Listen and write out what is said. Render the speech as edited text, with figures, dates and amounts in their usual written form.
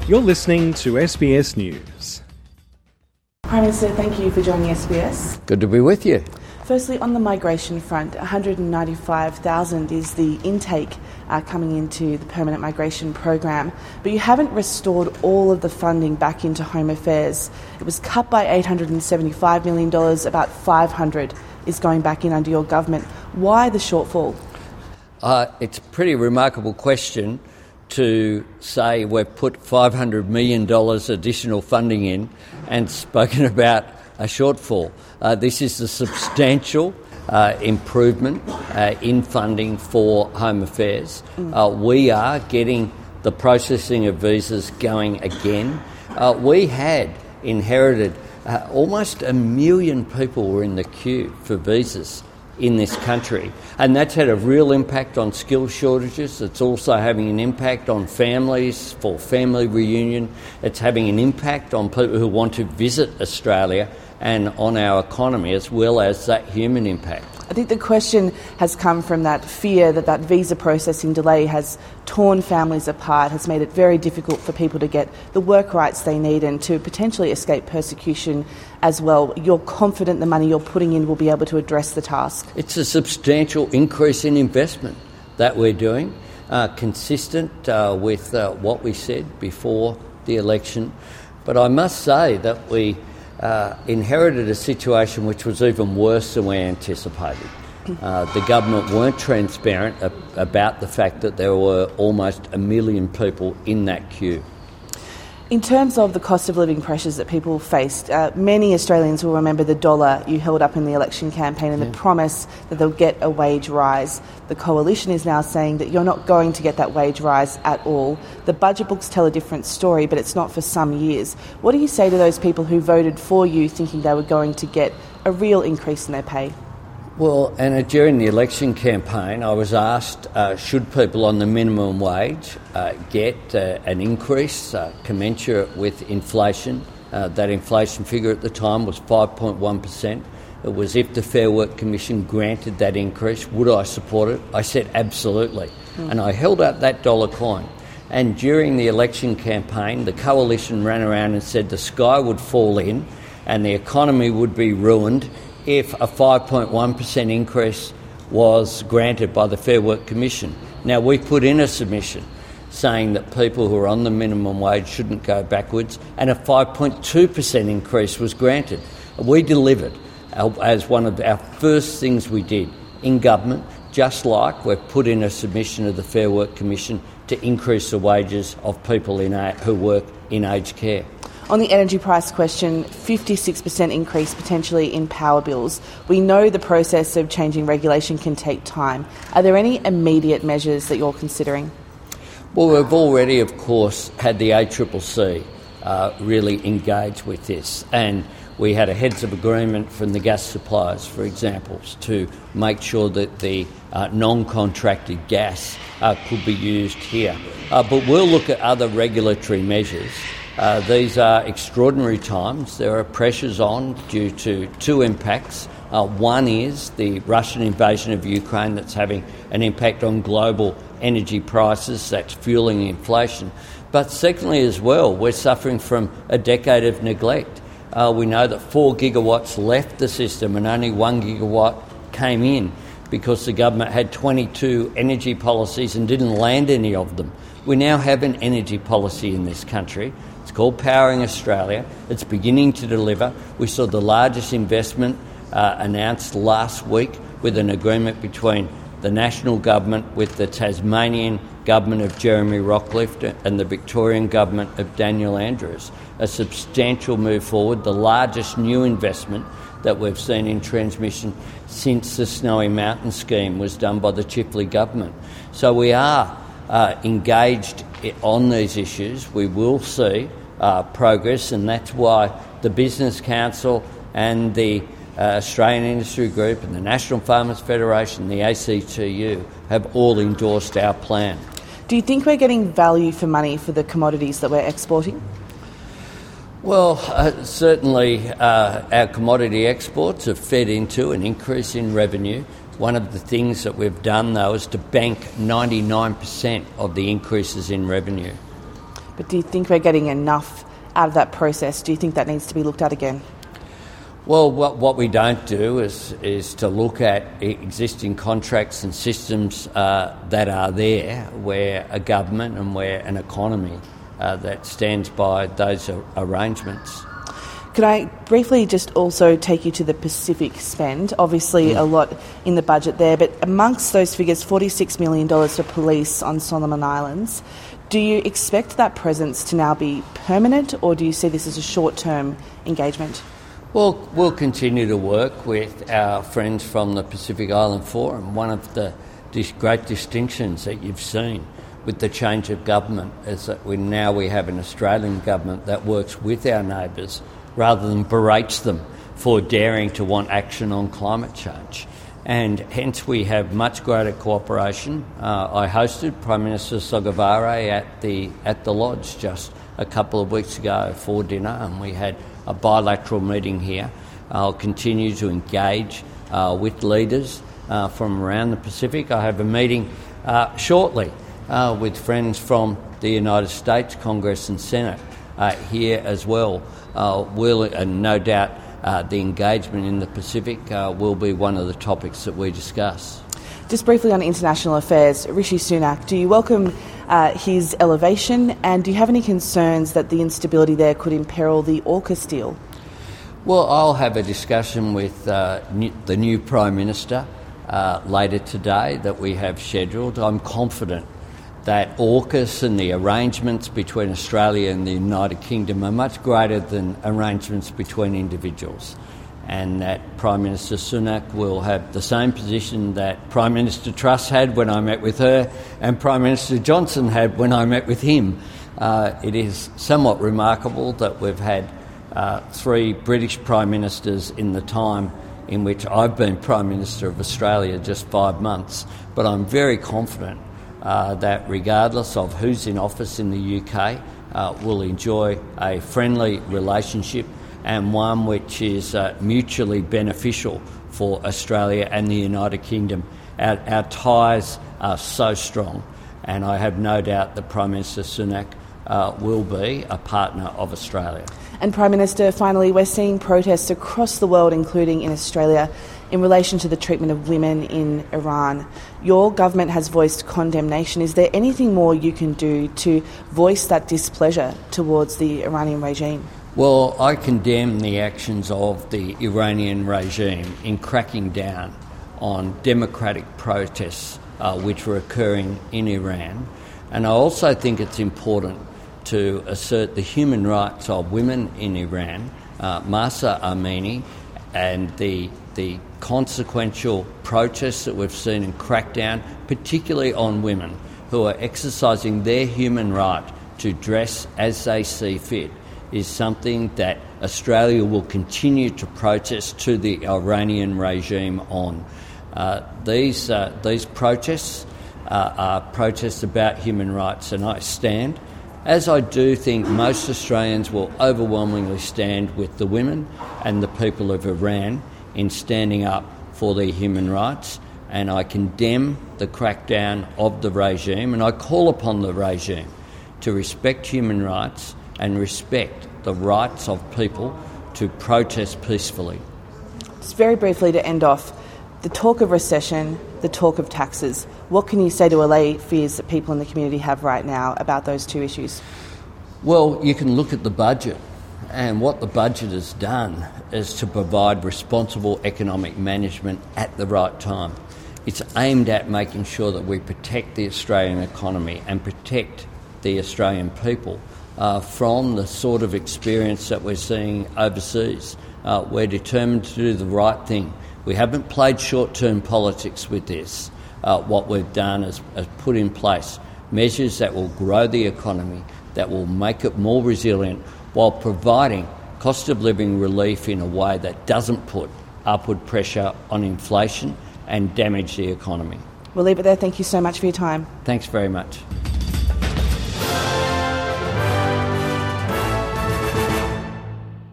You're listening to SBS News. Prime Minister, thank you for joining SBS. Good to be with you. Firstly, on the migration front, 195,000 is the intake coming into the permanent migration program, but you haven't restored all of the funding back into Home Affairs. It was cut by $875 million, about 500 is going back in under your government. Why the shortfall? It's a pretty remarkable question to say we've put $500 million additional funding in and spoken about a shortfall. This is a substantial improvement in funding for Home Affairs. We are getting the processing of visas going again. We had inherited almost 1 million people were in the queue for visas in this country, and that's had a real impact on skills shortages. It's also having an impact on families for family reunion. It's having an impact on people who want to visit Australia and on our economy, as well as that human impact. I think the question has come from that fear that that visa processing delay has torn families apart, has made it very difficult for people to get the work rights they need and to potentially escape persecution as well. You're confident the money you're putting in will be able to address the task? It's a substantial increase in investment that we're doing, consistent with what we said before the election. But I must say that we inherited a situation which was even worse than we anticipated. The government weren't transparent about the fact that there were almost 1 million people in that queue. In terms of the cost of living pressures that people faced, many Australians will remember the dollar you held up in the election campaign and the promise that they'll get a wage rise. The Coalition is now saying that you're not going to get that wage rise at all. The budget books tell a different story, but it's not for some years. What do you say to those people who voted for you thinking they were going to get a real increase in their pay? Well, Anna, during the election campaign, I was asked, should people on the minimum wage get an increase commensurate with inflation? That inflation figure at the time was 5.1%. It was if the Fair Work Commission granted that increase, would I support it? I said absolutely. And I held up that dollar coin. And during the election campaign, the Coalition ran around and said the sky would fall in and the economy would be ruined if a 5.1% increase was granted by the Fair Work Commission. Now, we put in a submission saying that people who are on the minimum wage shouldn't go backwards, and a 5.2% increase was granted. We delivered as one of our first things we did in government, just like we've put in a submission to the Fair Work Commission to increase the wages of people who work in aged care. On the energy price question, 56% increase potentially in power bills. We know the process of changing regulation can take time. Are there any immediate measures that you're considering? Well, we've already, of course, had the ACCC really engage with this, and we had a heads of agreement from the gas suppliers, for example, to make sure that the non-contracted gas could be used here. But we'll look at other regulatory measures. These are extraordinary times. There are pressures on due to two impacts. One is the Russian invasion of Ukraine that's having an impact on global energy prices, that's fueling inflation. But secondly as well, we're suffering from a decade of neglect. We know that 4 gigawatts left the system and only 1 gigawatt came in because the government had 22 energy policies and didn't land any of them. We now have an energy policy in this country. It's called Powering Australia. It's beginning to deliver. We saw the largest investment announced last week with an agreement between the national government with the Tasmanian government of Jeremy Rockliff and the Victorian government of Daniel Andrews. A substantial move forward, the largest new investment that we've seen in transmission since the Snowy Mountain scheme was done by the Chifley government. So we are engaged on these issues. We will see progress, and that's why the Business Council and the Australian Industry Group and the National Farmers Federation, the ACTU, have all endorsed our plan. Do you think we're getting value for money for the commodities that we're exporting? Well, certainly our commodity exports have fed into an increase in revenue. One of the things that we've done, though, is to bank 99% of the increases in revenue. But do you think we're getting enough out of that process? Do you think that needs to be looked at again? Well, what we don't do is to look at existing contracts and systems that are there, where a government and where an economy that stands by those arrangements. Could I briefly just also take you to the Pacific spend? Obviously a lot in the budget there, but amongst those figures, $46 million for police on Solomon Islands. Do you expect that presence to now be permanent, or do you see this as a short-term engagement? Well, we'll continue to work with our friends from the Pacific Island Forum. One of the great distinctions that you've seen with the change of government is that we have an Australian government that works with our neighbours rather than berates them for daring to want action on climate change. And hence we have much greater cooperation. I hosted Prime Minister Sogavare at the Lodge just a couple of weeks ago for dinner, and we had a bilateral meeting here. I'll continue to engage with leaders from around the Pacific. I have a meeting shortly with friends from the United States Congress and Senate here as well. And no doubt the engagement in the Pacific will be one of the topics that we discuss. Just briefly on international affairs, Rishi Sunak, do you welcome his elevation, and do you have any concerns that the instability there could imperil the AUKUS deal? Well, I'll have a discussion with the new Prime Minister later today that we have scheduled. I'm confident that AUKUS and the arrangements between Australia and the United Kingdom are much greater than arrangements between individuals, and that Prime Minister Sunak will have the same position that Prime Minister Truss had when I met with her and Prime Minister Johnson had when I met with him. It is somewhat remarkable that we've had 3 British Prime Ministers in the time in which I've been Prime Minister of Australia, just 5 months, but I'm very confident that regardless of who's in office in the UK, we'll enjoy a friendly relationship and one which is mutually beneficial for Australia and the United Kingdom. Our ties are so strong, and I have no doubt that Prime Minister Sunak will be a partner of Australia. And Prime Minister, finally, we're seeing protests across the world, including in Australia, in relation to the treatment of women in Iran. Your government has voiced condemnation. Is there anything more you can do to voice that displeasure towards the Iranian regime? Well, I condemn the actions of the Iranian regime in cracking down on democratic protests which were occurring in Iran. And I also think it's important to assert the human rights of women in Iran, Mahsa Amini, and the consequential protests that we've seen and crackdown, particularly on women who are exercising their human right to dress as they see fit, is something that Australia will continue to protest to the Iranian regime on. These protests are protests about human rights, and I stand, as I do think most Australians will overwhelmingly stand with the women and the people of Iran in standing up for their human rights, and I condemn the crackdown of the regime, and I call upon the regime to respect human rights and respect the rights of people to protest peacefully. Just very briefly to end off, the talk of recession, the talk of taxes, what can you say to allay fears that people in the community have right now about those two issues? Well, you can look at the budget, and what the budget has done is to provide responsible economic management at the right time. It's aimed at making sure that we protect the Australian economy and protect the Australian people from the sort of experience that we're seeing overseas. We're determined to do the right thing. We haven't played short-term politics with this. What we've done is put in place measures that will grow the economy, that will make it more resilient, while providing cost of living relief in a way that doesn't put upward pressure on inflation and damage the economy. We'll leave it there. Thank you so much for your time. Thanks very much.